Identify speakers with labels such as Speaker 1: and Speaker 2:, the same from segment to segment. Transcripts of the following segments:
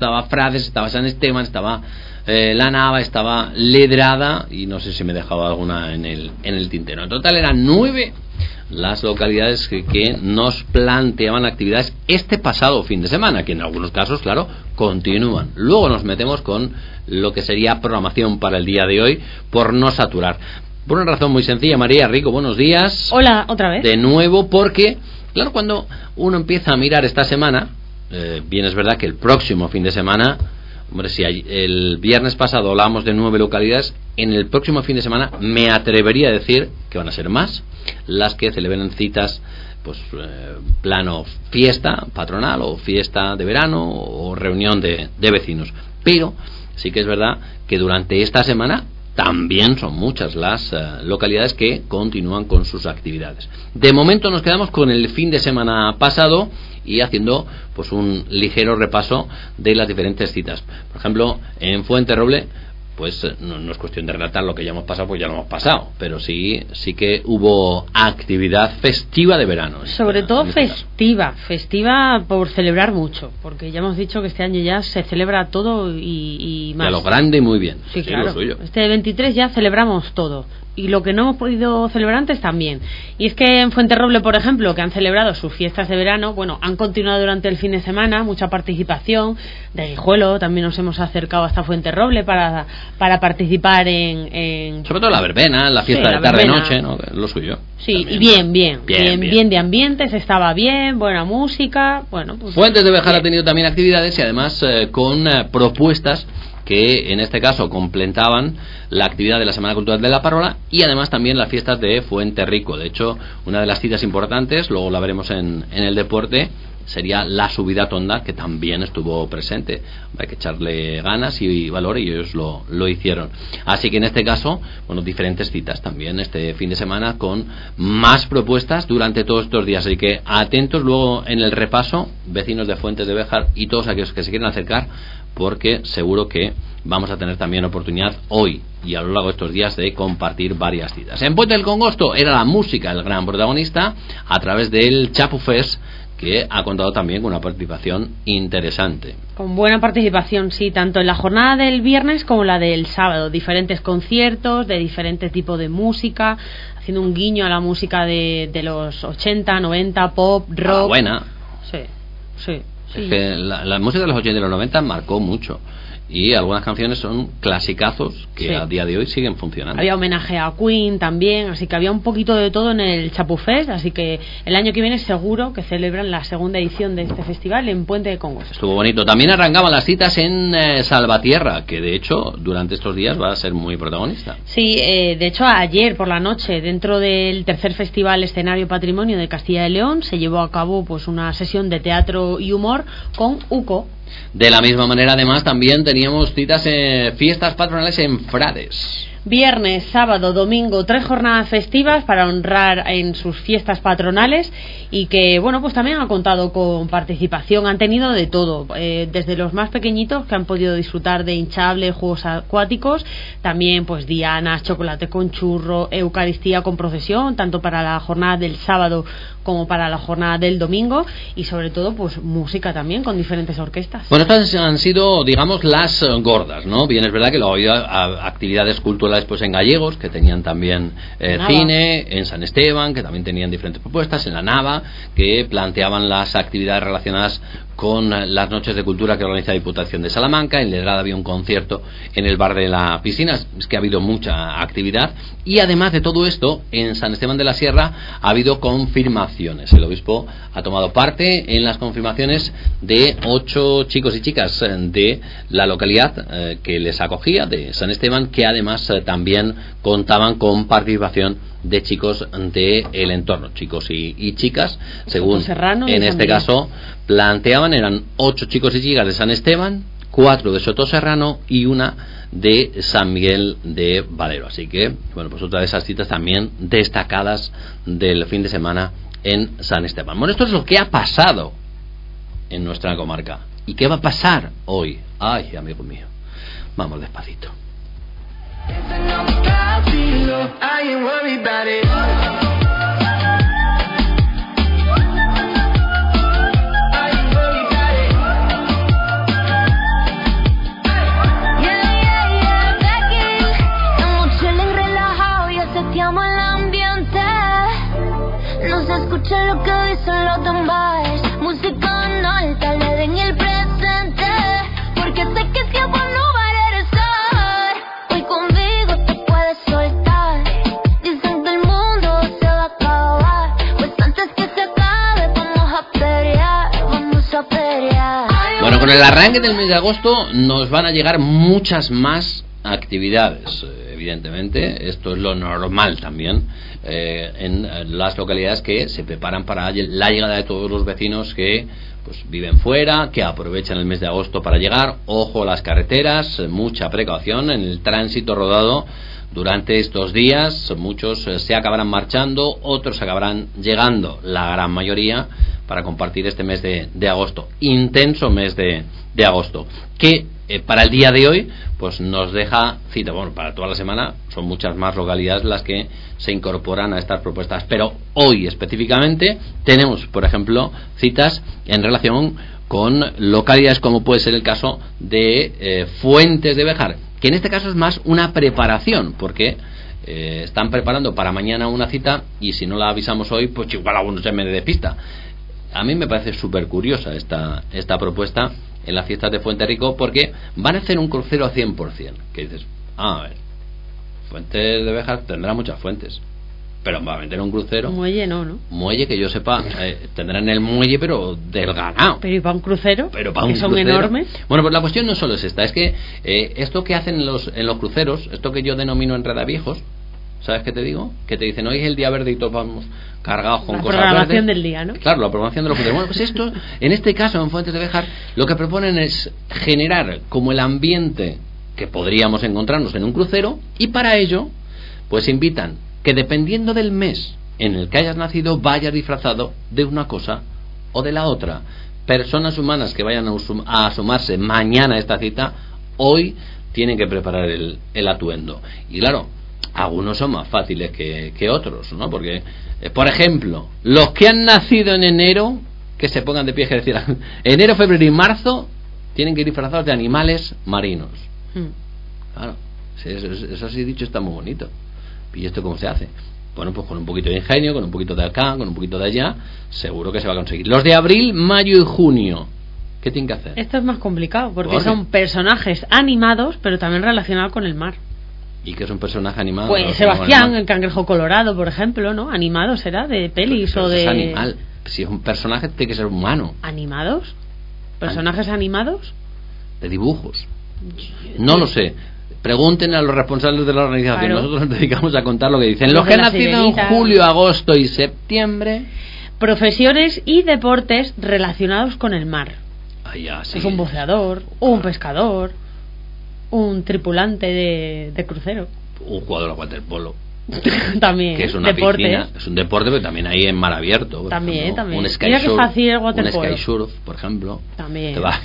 Speaker 1: estaba Frades, estaba San Esteban, estaba La Nava, estaba Ledrada y no sé si me dejaba alguna en el tintero. En total eran 9 las localidades que nos planteaban actividades este pasado fin de semana, que en algunos casos, claro, continúan. Luego nos metemos con lo que sería programación para el día de hoy, por no saturar. Por una razón muy sencilla. María Rico, buenos días.
Speaker 2: Hola, otra vez.
Speaker 1: De nuevo, porque, claro, cuando uno empieza a mirar esta semana, bien es verdad que el próximo fin de semana, hombre, si el viernes pasado hablábamos de 9 localidades, en el próximo fin de semana me atrevería a decir que van a ser más las que celebren citas, pues plano fiesta patronal o fiesta de verano o reunión de vecinos. Pero sí que es verdad que durante esta semana también son muchas las localidades que continúan con sus actividades. De momento nos quedamos con el fin de semana pasado y haciendo pues un ligero repaso de las diferentes citas. Por ejemplo, en Fuenterroble, pues no es cuestión de relatar lo que ya hemos pasado, pues ya lo hemos pasado, pero sí que hubo actividad festiva de verano.
Speaker 2: Sobre todo festiva por celebrar mucho, porque ya hemos dicho que este año ya se celebra todo y más.
Speaker 1: Y a lo grande muy bien.
Speaker 2: Sí, claro. Lo suyo. Este 23 ya celebramos todo. Y lo que no hemos podido celebrar antes también. Y es que en Fuenterroble, por ejemplo, que han celebrado sus fiestas de verano, bueno, han continuado durante el fin de semana, mucha participación. De Guijuelo también nos hemos acercado hasta Fuenterroble para participar en...
Speaker 1: Sobre todo la verbena, la fiesta de tarde-noche, ¿no? Lo suyo.
Speaker 2: Sí,
Speaker 1: también.
Speaker 2: Y bien de ambientes, estaba bien, buena música, bueno, pues...
Speaker 1: Fuentes de Béjar ha tenido también actividades y además con propuestas que en este caso completaban la actividad de la Semana Cultural de la Parola y además también las fiestas de Fuenterrico. De hecho, una de las citas importantes, luego la veremos en el deporte, sería la subida Tonda, que también estuvo presente. Hay que echarle ganas y valor, y ellos lo hicieron. Así que en este caso, bueno, diferentes citas también este fin de semana con más propuestas durante todos estos días. Así que atentos luego en el repaso, vecinos de Fuentes de Béjar y todos aquellos que se quieren acercar, porque seguro que vamos a tener también oportunidad hoy y a lo largo de estos días de compartir varias citas. En Puente del Congosto era la música el gran protagonista a través del Chapu Fest, que ha contado también con una participación interesante.
Speaker 2: Con buena participación, sí, tanto en la jornada del viernes como la del sábado. Diferentes conciertos de diferentes tipos de música, haciendo un guiño a la música de los 80, 90, pop, rock.
Speaker 1: Buena.
Speaker 2: Sí.
Speaker 1: Es que la música de los 80 y los 90 marcó mucho. Y algunas canciones son clasicazos que a día de hoy siguen funcionando.
Speaker 2: Había homenaje a Queen también, así que había un poquito de todo en el Chapu Fest, así que el año que viene seguro que celebran la segunda edición de este festival en Puente de Congosto.
Speaker 1: Estuvo bonito. También arrancaban las citas en Salvatierra, que de hecho durante estos días va a ser muy protagonista.
Speaker 2: Sí, de hecho ayer por la noche, dentro del tercer festival Escenario Patrimonio de Castilla y León, se llevó a cabo pues una sesión de teatro y humor con UCO.
Speaker 1: De la misma manera, además, también teníamos citas fiestas patronales en Frades.
Speaker 2: Viernes, sábado, domingo, 3 jornadas festivas para honrar en sus fiestas patronales y que, bueno, pues también ha contado con participación. Han tenido de todo, desde los más pequeñitos que han podido disfrutar de hinchables, juegos acuáticos, también pues dianas, chocolate con churro, eucaristía con procesión, tanto para la jornada del sábado como para la jornada del domingo, y sobre todo pues música también con diferentes orquestas.
Speaker 1: Bueno, estas han sido, digamos, las gordas, ¿no? Bien, es verdad que luego había actividades culturales pues en Gallegos, que tenían también cine, en San Esteban, que también tenían diferentes propuestas, en La Nava, que planteaban las actividades relacionadas con las noches de cultura que organiza la Diputación de Salamanca. En Ledrada había un concierto en el bar de la piscina. Es que ha habido mucha actividad, y además de todo esto, en San Esteban de la Sierra ha habido confirmaciones. El obispo ha tomado parte en las confirmaciones de 8 chicos y chicas de la localidad que les acogía, de San Esteban, que además también contaban con participación de chicos del entorno, chicos y chicas, según en este caso planteaban. Eran 8 chicos y chicas de San Esteban, 4 de Sotoserrano y 1 de San Miguel de Valero. Así que, bueno, pues otra de esas citas también destacadas del fin de semana en San Esteban. Bueno, esto es lo que ha pasado en nuestra comarca. ¿Y qué va a pasar hoy? Ay, amigo mío, vamos despacito.
Speaker 3: I ain't worried about it.
Speaker 4: solo tambores, música en alta, le den el presente, porque sé que si vos no va a regresar, hoy conmigo te puedes soltar. Dicen que el mundo se va a acabar, pues antes que se acabe vamos a pelear, vamos a pelear.
Speaker 1: Bueno, con el arranque del mes de agosto nos van a llegar muchas más actividades, evidentemente, esto es lo normal también en las localidades que se preparan para la llegada de todos los vecinos que pues viven fuera, que aprovechan el mes de agosto para llegar. Ojo a las carreteras, mucha precaución en el tránsito rodado durante estos días. Muchos se acabarán marchando, otros acabarán llegando, la gran mayoría, para compartir este mes de agosto, intenso mes de agosto, que para el día de hoy pues nos deja cita, bueno, para toda la semana son muchas más localidades las que se incorporan a estas propuestas, pero hoy específicamente tenemos, por ejemplo, citas en relación con localidades como puede ser el caso de Fuentes de Béjar, que en este caso es más una preparación, porque están preparando para mañana una cita y si no la avisamos hoy, pues igual alguno se me despista. A mí me parece súper curiosa esta propuesta en las fiestas de Fuenterrico, porque van a hacer un crucero a 100%, que dices, a ver, Fuentes de Béjar tendrá muchas fuentes, pero va a meter un crucero.
Speaker 2: Muelle no.
Speaker 1: Muelle, que yo sepa, tendrán el muelle, pero del ganado.
Speaker 2: Pero ¿y para un crucero?
Speaker 1: Pero para
Speaker 2: que
Speaker 1: un
Speaker 2: son
Speaker 1: crucero.
Speaker 2: Enormes.
Speaker 1: Bueno, pues la cuestión no solo es esta, es que esto que hacen en los cruceros, esto que yo denomino enredaviejos, ¿sabes qué te digo? Que te dicen, hoy es el día verde y todos vamos cargados con cosas verdes. La programación
Speaker 2: del día, ¿no?
Speaker 1: Claro, la programación de los cruceros. Bueno, pues esto, en este caso, en Fuentes de Béjar, lo que proponen es generar como el ambiente que podríamos encontrarnos en un crucero, y para ello, pues invitan que dependiendo del mes en el que hayas nacido, vayas disfrazado de una cosa o de la otra. Personas humanas que vayan a sumarse mañana a esta cita, hoy tienen que preparar el atuendo. Y claro, algunos son más fáciles que otros, ¿no? Porque, por ejemplo, los que han nacido en enero, que se pongan de pie, es decir, enero, febrero y marzo, tienen que ir disfrazados de animales marinos. Claro, eso así dicho está muy bonito. ¿Y esto cómo se hace? Bueno, pues con un poquito de ingenio, con un poquito de acá, con un poquito de allá, seguro que se va a conseguir. Los de abril, mayo y junio, ¿qué tienen que hacer?
Speaker 2: Esto es más complicado, porque son personajes animados, pero también relacionados con el mar.
Speaker 1: ¿Y qué es un personaje animado?
Speaker 2: Pues Sebastián, el cangrejo colorado, por ejemplo, ¿no? Animado será, de pelis
Speaker 1: pero
Speaker 2: o de...
Speaker 1: es animal. Si es un personaje, tiene que ser humano.
Speaker 2: ¿Animados? ¿Personajes animados?
Speaker 1: De dibujos. No lo sé. Pregunten a los responsables de la organización. Claro. Nosotros nos dedicamos a contar lo que dicen. Los que han nacido en julio, agosto y septiembre.
Speaker 2: Profesiones y deportes relacionados con el mar.
Speaker 1: Ya, sí.
Speaker 2: Pues un buceador, un pescador, un tripulante de crucero,
Speaker 1: un jugador de waterpolo.
Speaker 2: También,
Speaker 1: que es una piscina, es un deporte, pero también ahí en mar abierto.
Speaker 2: También.
Speaker 1: Un sky
Speaker 2: Mira
Speaker 1: surf,
Speaker 2: que fácil el waterpolo.
Speaker 1: Un sky surf, por ejemplo.
Speaker 2: También.
Speaker 1: Te vas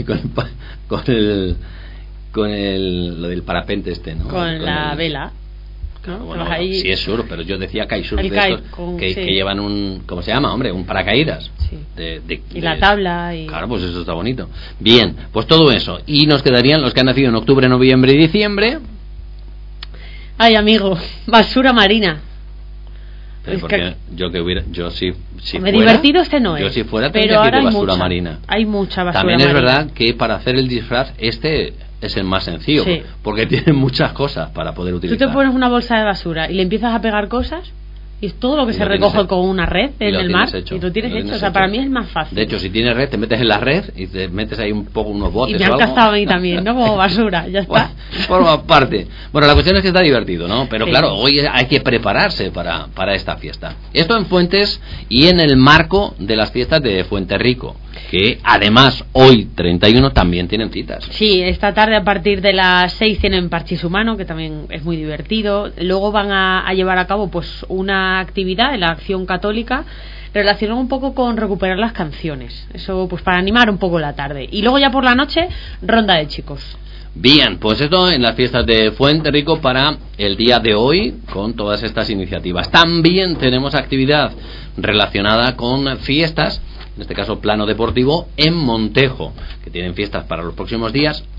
Speaker 1: con lo del parapente ¿no?
Speaker 2: Con la vela.
Speaker 1: Claro, bueno, ahí... sí es surf, pero yo decía kitesurf de estos que llevan un, ¿cómo se llama, hombre? Un paracaídas.
Speaker 2: Sí. Y la tabla y...
Speaker 1: Claro, pues eso está bonito. Bien, pues todo eso. Y nos quedarían los que han nacido en octubre, noviembre y diciembre.
Speaker 2: Ay, amigo, basura marina.
Speaker 1: Pero porque yo si fuera,
Speaker 2: divertido este no es.
Speaker 1: Yo si fuera tendría que ir de basura marina.
Speaker 2: Hay mucha basura
Speaker 1: marina. También es verdad que para hacer el disfraz es el más sencillo, sí, porque tiene muchas cosas para poder utilizar.
Speaker 2: Tú te pones una bolsa de basura y le empiezas a pegar cosas y es todo lo que se recoge con una red en el mar y lo tienes hecho. O sea, para mí es más fácil.
Speaker 1: De hecho, si tienes red, te metes en la red y te metes ahí un poco unos botes.
Speaker 2: Y me han cazado a mí también, ¿no? Como basura, ya está.
Speaker 1: Por parte. Bueno, la cuestión es que está divertido, ¿no? Pero sí, claro, hoy hay que prepararse para esta fiesta. Esto en Fuentes y en el marco de las fiestas de Fuenterrico, que además hoy 31 también tienen citas.
Speaker 2: Sí, esta tarde a partir de las 6 tienen parchís humano, que también es muy divertido. Luego van a llevar a cabo pues una actividad en la Acción Católica relacionada un poco con recuperar las canciones, eso pues para animar un poco la tarde, y luego ya por la noche ronda de chicos.
Speaker 1: Bien, pues esto en las fiestas de Fuenterrico para el día de hoy con todas estas iniciativas. También tenemos actividad relacionada con fiestas, en este caso plano deportivo, en Montejo, que tienen fiestas para los próximos días.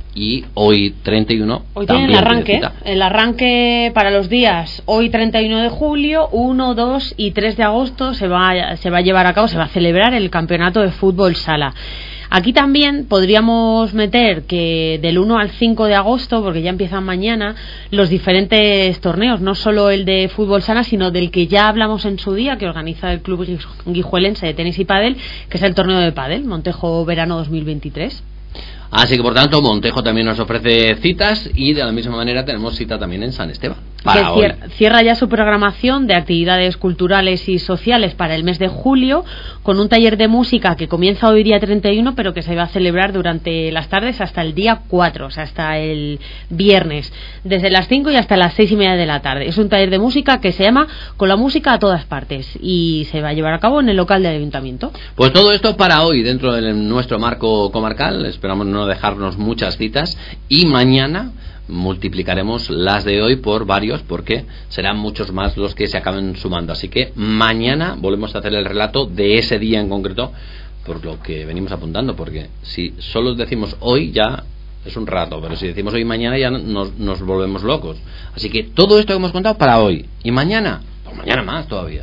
Speaker 1: y hoy 31
Speaker 2: hoy
Speaker 1: también
Speaker 2: tiene el arranque para los días hoy 31 de julio, 1, 2 y 3 de agosto se va a llevar a cabo, se va a celebrar el campeonato de fútbol sala. Aquí también podríamos meter que del 1 al 5 de agosto, porque ya empiezan mañana, los diferentes torneos, no solo el de fútbol sala, sino del que ya hablamos en su día, que organiza el Club Guijuelense de Tenis y Pádel, que es el torneo de pádel, Montejo Verano 2023.
Speaker 1: Así que por tanto Montejo también nos ofrece citas y de la misma manera tenemos cita también en San Esteban para hoy.
Speaker 2: Cierra ya su programación de actividades culturales y sociales para el mes de julio con un taller de música que comienza hoy día 31 pero que se va a celebrar durante las tardes hasta el día 4, o sea hasta el viernes, desde las 5 y hasta las 6:30 de la tarde. Es un taller de música que se llama Con la música a todas partes y se va a llevar a cabo en el local del ayuntamiento.
Speaker 1: Pues todo esto para hoy dentro de nuestro marco comarcal, esperamos no dejarnos muchas citas y mañana multiplicaremos las de hoy por varios porque serán muchos más los que se acaben sumando, así que mañana volvemos a hacer el relato de ese día en concreto por lo que venimos apuntando, porque si solo decimos hoy ya es un rato, pero si decimos hoy y mañana ya nos volvemos locos, así que todo esto que hemos contado para hoy y mañana, pues mañana más todavía.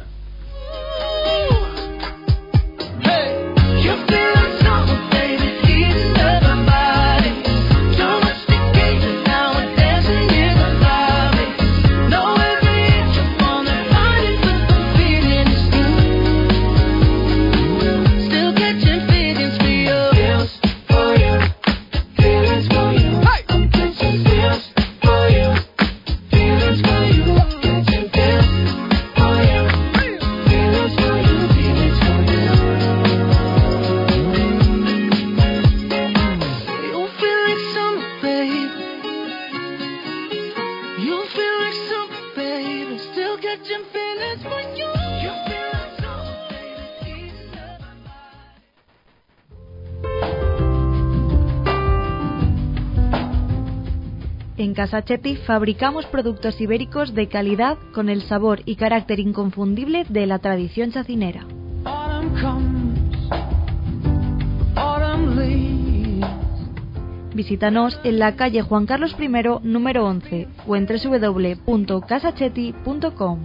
Speaker 5: En Casa Chetti fabricamos productos ibéricos de calidad con el sabor y carácter inconfundible de la tradición chacinera. Visítanos en la calle Juan Carlos I, número 11 o en www.casachetti.com.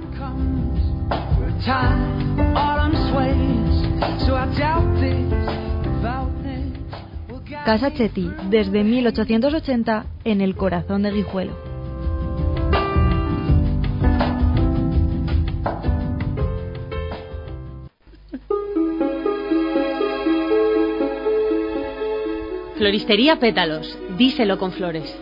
Speaker 5: Casa Chetti, desde 1880, en el corazón de Guijuelo.
Speaker 2: Floristería Pétalos, díselo con flores.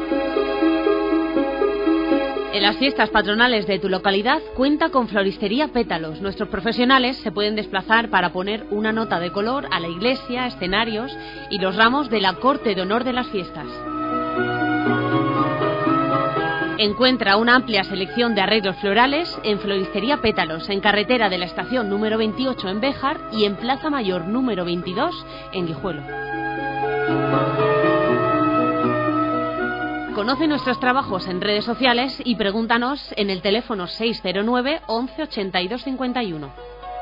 Speaker 2: En las fiestas patronales de tu localidad cuenta con Floristería Pétalos. Nuestros profesionales se pueden desplazar para poner una nota de color a la iglesia, escenarios y los ramos de la corte de honor de las fiestas. Encuentra una amplia selección de arreglos florales en Floristería Pétalos, en carretera de la estación número 28 en Béjar y en Plaza Mayor número 22 en Guijuelo. Conoce nuestros trabajos en redes sociales y pregúntanos en el teléfono 609 11 82 51.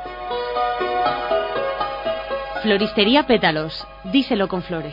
Speaker 2: Floristería Pétalos, díselo con flores.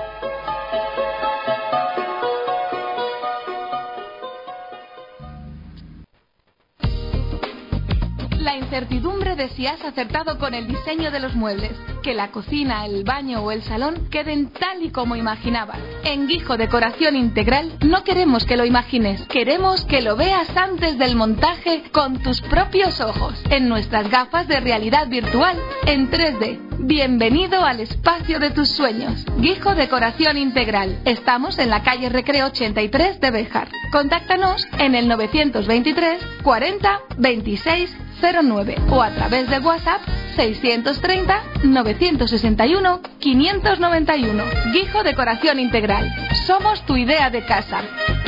Speaker 6: La incertidumbre de si has acertado con el diseño de los muebles, que la cocina, el baño o el salón queden tal y como imaginabas. En Guijo Decoración Integral no queremos que lo imagines, queremos que lo veas antes del montaje con tus propios ojos, en nuestras gafas de realidad virtual, en 3D. Bienvenido al espacio de tus sueños. Guijo Decoración Integral. Estamos en la calle Recreo 83 de Béjar. Contáctanos en el 923 40 26 09 o a través de WhatsApp 630 961 591. Guijo Decoración Integral. Somos tu idea de casa.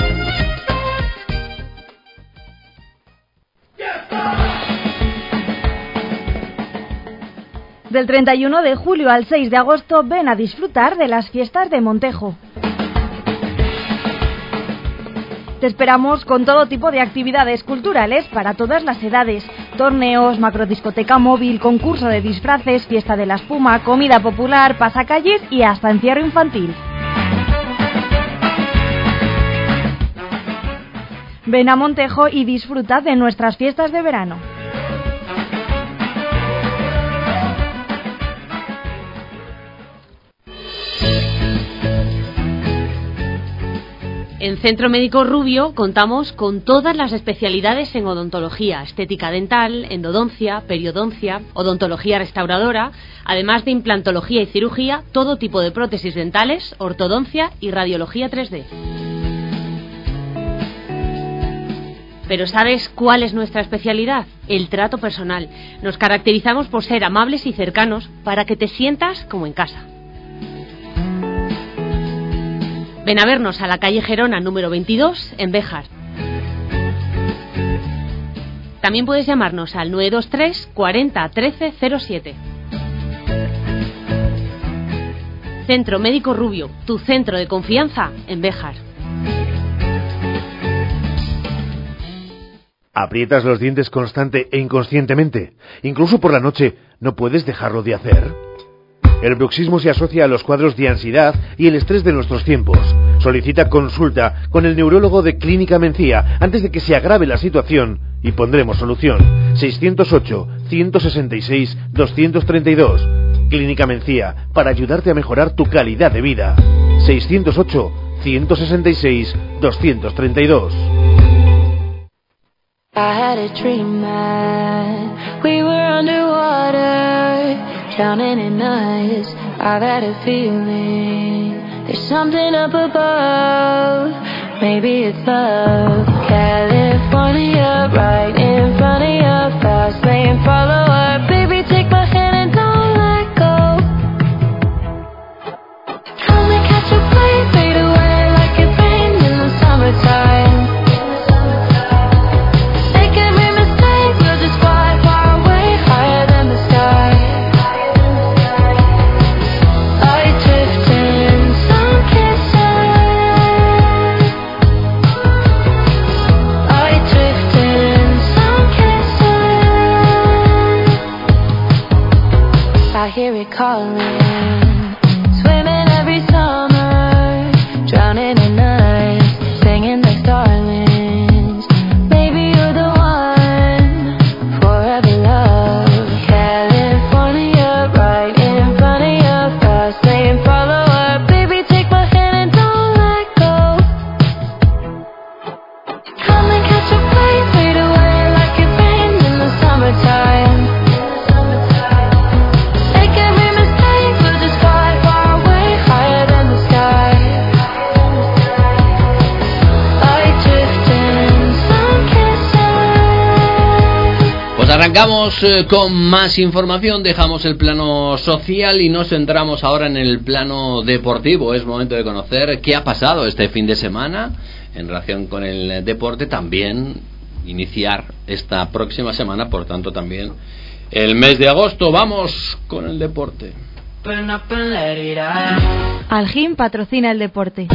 Speaker 5: Del 31 de julio al 6 de agosto ven a disfrutar de las fiestas de Montejo. Te esperamos con todo tipo de actividades culturales para todas las edades. Torneos, macrodiscoteca móvil, concurso de disfraces, fiesta de la espuma, comida popular, pasacalles y hasta encierro infantil. Ven a Montejo y disfruta de nuestras fiestas de verano.
Speaker 2: En Centro Médico Rubio contamos con todas las especialidades en odontología, estética dental, endodoncia, periodoncia, odontología restauradora, además de implantología y cirugía, todo tipo de prótesis dentales, ortodoncia y radiología 3D. Pero ¿sabes cuál es nuestra especialidad? El trato personal. Nos caracterizamos por ser amables y cercanos para que te sientas como en casa. Ven a vernos a la calle Gerona número 22 en Béjar. También puedes llamarnos al 923 40 13 07. Centro Médico Rubio, tu centro de confianza en Béjar.
Speaker 7: ¿Aprietas los dientes constante e inconscientemente? Incluso por la noche, ¿no puedes dejarlo de hacer? El bruxismo se asocia a los cuadros de ansiedad y el estrés de nuestros tiempos. Solicita consulta con el neurólogo de Clínica Mencía antes de que se agrave la situación y pondremos solución. 608-166-232. Clínica Mencía, para ayudarte a mejorar tu calidad de vida. 608-166-232.
Speaker 8: I had a dream that we were underwater, drowning in ice. I've had a feeling there's something up above. Maybe it's love. California, right in front of your fast lane. Follow up, baby, take my hand and don't let go. Come and catch a plane, fade away like it rained in the summertime. I hear it calling, swimming every summer, drowning in nights, singing like starlings. Maybe you're the one, forever love. California, right in front of your fast lane. Follow up, baby, take my hand and don't let go. Come and catch a plane, fade away like it rained in the summertime.
Speaker 1: Arrancamos con más información, dejamos el plano social y nos centramos ahora en el plano deportivo. Es momento de conocer qué ha pasado este fin de semana en relación con el deporte, también iniciar esta próxima semana, por tanto también el mes de agosto. Vamos con el deporte.
Speaker 5: Algin patrocina el deporte.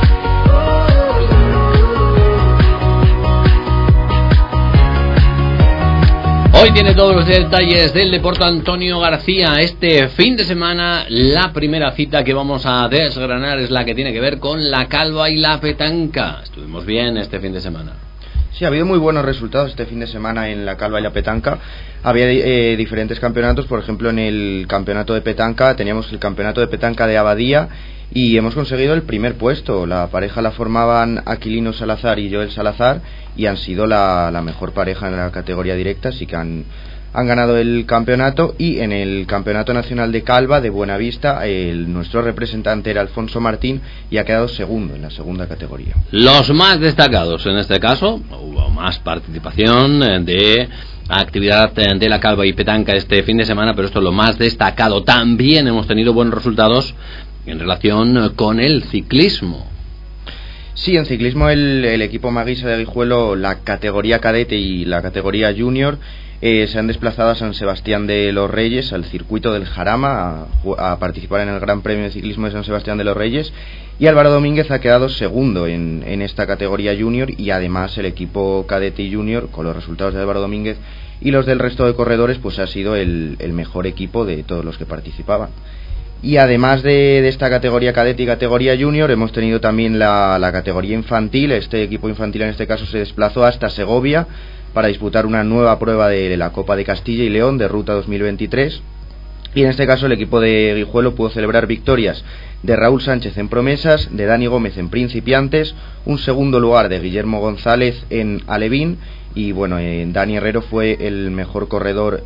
Speaker 1: Hoy tiene todos los detalles del deporte Antonio García. Este fin de semana la primera cita que vamos a desgranar es la que tiene que ver con la calva y la petanca. Estuvimos bien este fin de semana.
Speaker 9: Sí, ha habido muy buenos resultados este fin de semana en la calva y la petanca. Había diferentes campeonatos, por ejemplo en el campeonato de petanca teníamos el campeonato de petanca de Abadía y hemos conseguido el primer puesto. La pareja la formaban Aquilino Salazar y Joel Salazar y han sido la mejor pareja en la categoría directa, así que han ganado el campeonato. Y en el campeonato nacional de calva de Buenavista nuestro representante era Alfonso Martín y ha quedado segundo en la segunda categoría.
Speaker 1: Los más destacados en este caso, hubo más participación de actividad de la calva y petanca este fin de semana, pero esto es lo más destacado. También hemos tenido buenos resultados en relación con el ciclismo.
Speaker 9: Sí, en ciclismo el equipo Maguisa de Guijuelo, la categoría cadete y la categoría junior se han desplazado a San Sebastián de los Reyes, al circuito del Jarama, a participar en el Gran Premio de Ciclismo de San Sebastián de los Reyes, y Álvaro Domínguez ha quedado segundo en esta categoría junior, y además el equipo cadete y junior, con los resultados de Álvaro Domínguez y los del resto de corredores, pues ha sido el mejor equipo de todos los que participaban. Y además de esta categoría cadete y categoría junior, hemos tenido también la categoría infantil. Este equipo infantil en este caso se desplazó hasta Segovia para disputar una nueva prueba de la Copa de Castilla y León de Ruta 2023. Y en este caso el equipo de Guijuelo pudo celebrar victorias de Raúl Sánchez en promesas, de Dani Gómez en principiantes, un segundo lugar de Guillermo González en alevín. Y bueno, Dani Herrero fue el mejor corredor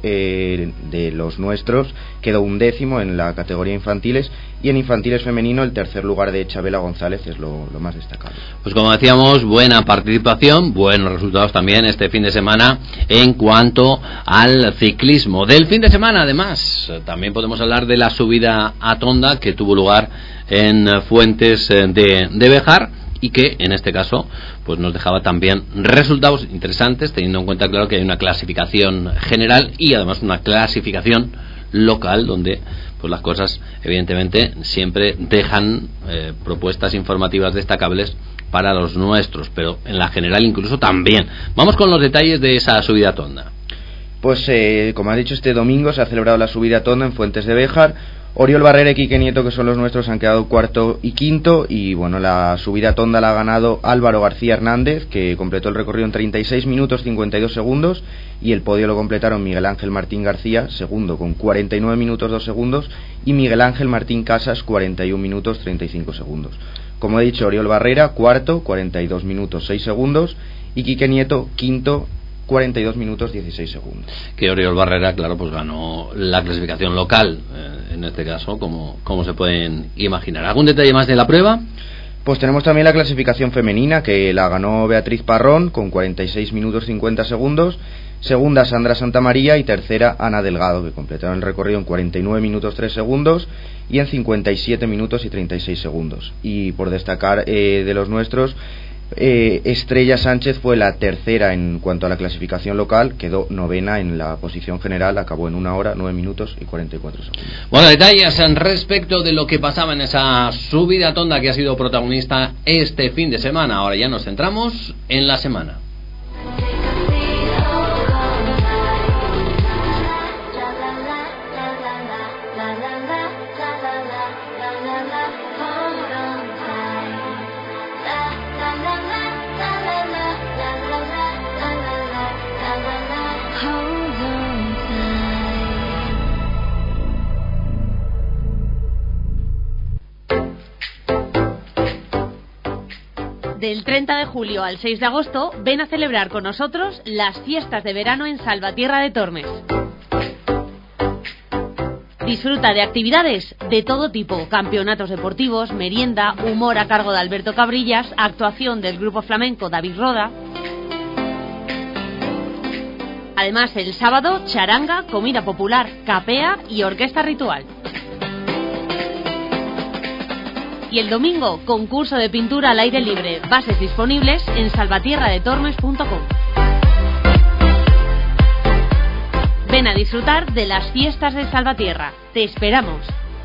Speaker 9: de los nuestros, quedó 11º en la categoría infantiles, y en infantiles femenino el tercer lugar de Chabela González es lo más destacable.
Speaker 1: Pues como decíamos, buena participación, buenos resultados también este fin de semana en cuanto al ciclismo. Del fin de semana, además, también podemos hablar de la subida a Tonda que tuvo lugar en Fuentes de Béjar, y que en este caso pues nos dejaba también resultados interesantes, teniendo en cuenta, claro, que hay una clasificación general y además una clasificación local donde pues las cosas evidentemente siempre dejan propuestas informativas destacables para los nuestros, pero en la general incluso también. Vamos con los detalles de esa subida a Tonda.
Speaker 9: Pues como ha dicho, este domingo se ha celebrado la subida a Tonda en Fuentes de Béjar. Oriol Barrera y Quique Nieto, que son los nuestros, han quedado cuarto y quinto, y bueno, la subida a Tonda la ha ganado Álvaro García Hernández, que completó el recorrido en 36 minutos 52 segundos, y el podio lo completaron Miguel Ángel Martín García, segundo, con 49 minutos 2 segundos, y Miguel Ángel Martín Casas, 41 minutos 35 segundos. Como he dicho, Oriol Barrera, cuarto, 42 minutos 6 segundos, y Quique Nieto, quinto, 42 minutos 16 segundos.
Speaker 1: Que Oriol Barrera, claro, pues ganó la clasificación local, en este caso, como se pueden imaginar. ¿Algún detalle más de la prueba?
Speaker 9: Pues tenemos también la clasificación femenina, que la ganó Beatriz Parrón con 46 minutos 50 segundos, segunda Sandra Santamaría y tercera Ana Delgado, que completaron el recorrido en 49 minutos 3 segundos y en 57 minutos y 36 segundos. Y por destacar de los nuestros, Estrella Sánchez fue la tercera en cuanto a la clasificación local, quedó novena en la posición general, acabó en 1 hora 9 minutos y 44 segundos.
Speaker 1: Bueno, detalles respecto de lo que pasaba en esa subida a Tonda que ha sido protagonista este fin de semana. Ahora ya nos centramos en la semana.
Speaker 2: Del 30 de julio al 6 de agosto, ven a celebrar con nosotros las fiestas de verano en Salvatierra de Tormes. Disfruta de actividades de todo tipo, campeonatos deportivos, merienda, humor a cargo de Alberto Cabrillas, actuación del grupo flamenco David Roda. Además, el sábado, charanga, comida popular, capea y orquesta ritual. Y el domingo, concurso de pintura al aire libre. Bases disponibles en salvatierradetormes.com. Ven a disfrutar de las fiestas de Salvatierra. Te esperamos.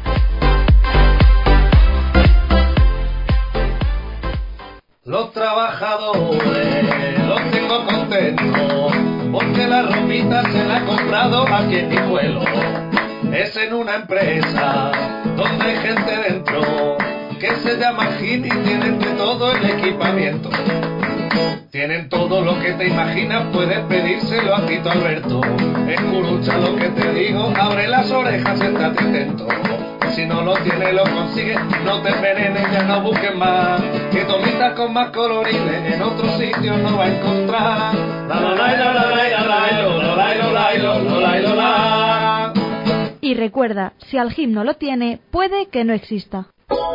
Speaker 10: Los trabajadores los tengo contentos porque la ropita se la ha comprado aquí en Guijuelo. Es en una empresa donde hay gente dentro que se llama Gini y tienen de todo el equipamiento. Tienen todo lo que te imaginas, puedes pedírselo a Tito Alberto. Escucha lo que te digo, abre las orejas, estate atento. Si no lo tienes, lo consigues, no te envenenes, ya no busques más. Que tomitas con más colorines en otros sitios no va a encontrar.
Speaker 5: Y recuerda, si Algim no lo tiene, puede que no exista.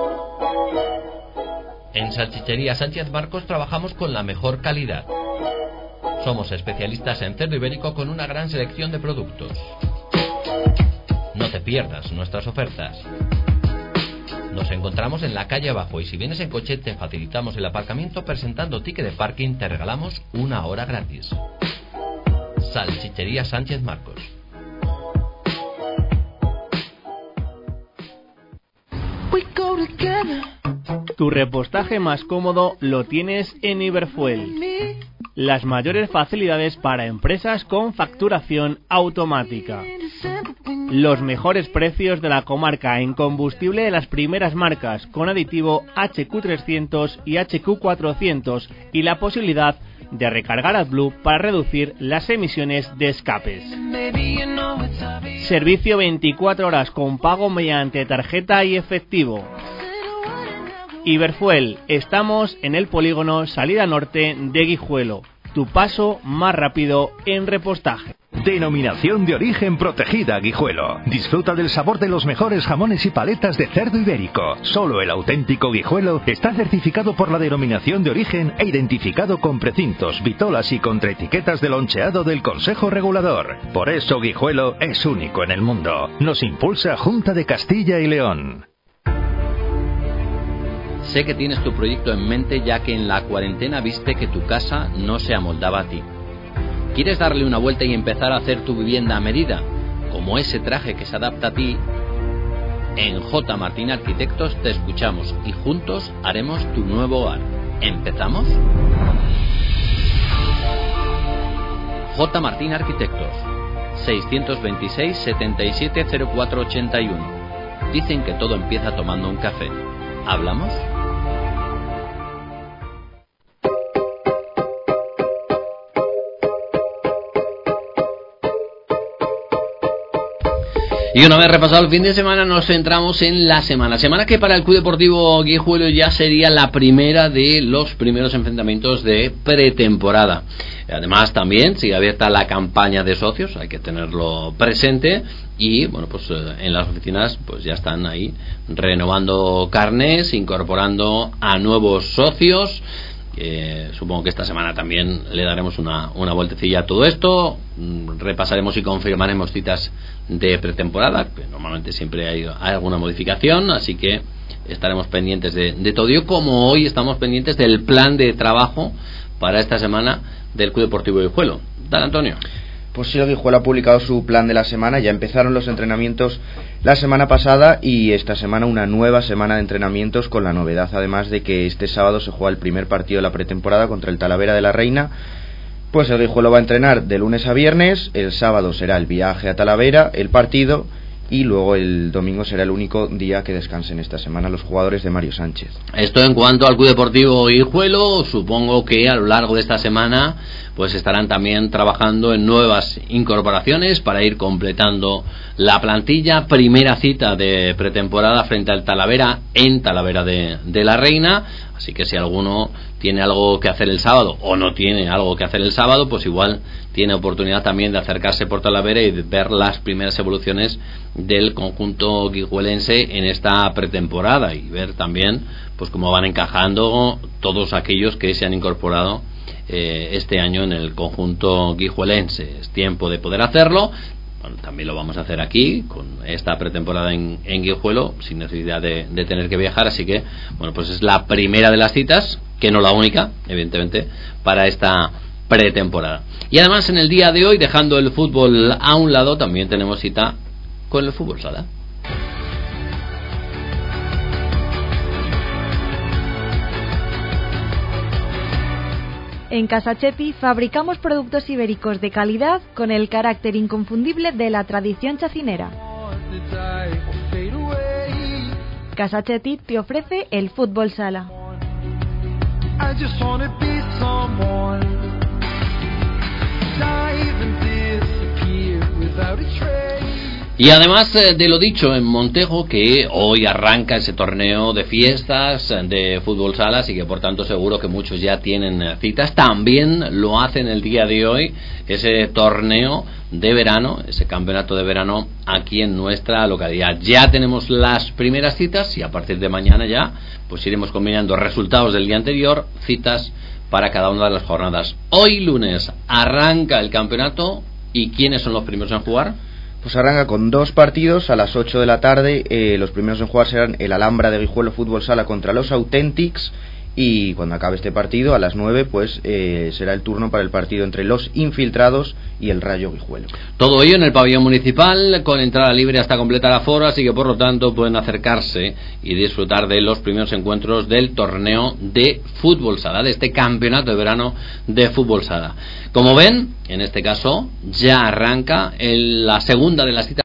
Speaker 11: En Salchichería Sánchez Marcos trabajamos con la mejor calidad. Somos especialistas en cerdo ibérico con una gran selección de productos. No te pierdas nuestras ofertas. Nos encontramos en la calle abajo y si vienes en coche te facilitamos el aparcamiento presentando ticket de parking, te regalamos 1 hora gratis. Salchichería Sánchez Marcos.
Speaker 3: We go together
Speaker 12: Tu repostaje más cómodo lo tienes en Iberfuel. Las mayores facilidades para empresas con facturación automática. Los mejores precios de la comarca en combustible de las primeras marcas con aditivo HQ300 y HQ400 y la posibilidad de recargar AdBlue para reducir las emisiones de escapes. Servicio 24 horas con pago mediante tarjeta y efectivo. Iberfuel, estamos en el polígono Salida Norte de Guijuelo. Tu paso más rápido en repostaje.
Speaker 13: Denominación de origen protegida Guijuelo. Disfruta del sabor de los mejores jamones y paletas de cerdo ibérico. Solo el auténtico Guijuelo está certificado por la denominación de origen e identificado con precintos, vitolas y contraetiquetas de loncheado del Consejo Regulador. Por eso Guijuelo es único en el mundo. Nos impulsa Junta de Castilla y León.
Speaker 1: Sé que tienes tu proyecto en mente, ya que en la cuarentena viste que tu casa no se amoldaba a ti. ¿Quieres darle una vuelta y empezar a hacer tu vivienda a medida? Como ese traje que se adapta a ti. En J. Martín Arquitectos te escuchamos y juntos haremos tu nuevo hogar. ¿Empezamos? J. Martín Arquitectos, 626 77 0481. Dicen que todo empieza tomando un café. ¿Hablamos? Y una vez repasado el fin de semana, nos centramos en la semana que para el Club Deportivo Guijuelo ya sería la primera de los primeros enfrentamientos de pretemporada. Además también sigue abierta la campaña de socios, hay que tenerlo presente. Y bueno, pues en las oficinas pues ya están ahí renovando carnés, incorporando a nuevos socios. Supongo que esta semana también le daremos una vueltecilla a todo esto. Repasaremos y confirmaremos citas de pretemporada, que normalmente siempre hay alguna modificación, así que estaremos pendientes de todo ello, como hoy estamos pendientes del plan de trabajo para esta semana del Club Deportivo Guijuelo. Dale, Antonio.
Speaker 9: Pues sí, el Guijuelo ha publicado su plan de la semana. Ya empezaron los entrenamientos la semana pasada y esta semana una nueva semana de entrenamientos, con la novedad además de que este sábado se juega el primer partido de la pretemporada contra el Talavera de la Reina. Pues el Guijuelo va a entrenar de lunes a viernes, el sábado será el viaje a Talavera, el partido, y luego el domingo será el único día que descansen esta semana los jugadores de Mario Sánchez.
Speaker 1: Esto en cuanto al Club Deportivo Guijuelo. Supongo que a lo largo de esta semana pues estarán también trabajando en nuevas incorporaciones para ir completando la plantilla. Primera cita de pretemporada frente al Talavera en Talavera de la Reina, así que si alguno tiene algo que hacer el sábado o no tiene algo que hacer el sábado, pues igual tiene oportunidad también de acercarse por Talavera y de ver las primeras evoluciones del conjunto guijuelense en esta pretemporada y ver también pues cómo van encajando todos aquellos que se han incorporado este año en el conjunto guijuelense. Es tiempo de poder hacerlo. Bueno, también lo vamos a hacer aquí con esta pretemporada en Guijuelo, sin necesidad de tener que viajar, así que bueno, pues es la primera de las citas, que no la única, evidentemente, para esta pretemporada. Y además en el día de hoy, dejando el fútbol a un lado, también tenemos cita con el fútbol sala.
Speaker 5: En Casa Chepi fabricamos productos ibéricos de calidad con el carácter inconfundible de la tradición chacinera. Casa Chepi te ofrece el fútbol sala.
Speaker 1: Y además de lo dicho en Montejo, que hoy arranca ese torneo de fiestas de fútbol sala, así que por tanto seguro que muchos ya tienen citas. También lo hacen el día de hoy ese torneo de verano, ese campeonato de verano aquí en nuestra localidad. Ya tenemos las primeras citas y a partir de mañana ya pues iremos combinando resultados del día anterior, citas para cada una de las jornadas. Hoy lunes arranca el campeonato. ¿Y quiénes son los primeros en jugar?
Speaker 9: Pues arranca con 2 partidos a las 8 de la tarde. Los primeros en jugar serán el Alhambra de Guijuelo Fútbol Sala contra los Authentics y cuando acabe este partido a las 9 pues será el turno para el partido entre los infiltrados y el Rayo Guijuelo.
Speaker 1: Todo ello en el pabellón municipal, con entrada libre hasta completar aforo, así que por lo tanto pueden acercarse y disfrutar de los primeros encuentros del torneo de fútbol sala, de este campeonato de verano de fútbol sala. Como ven, en este caso ya arranca la segunda de las citas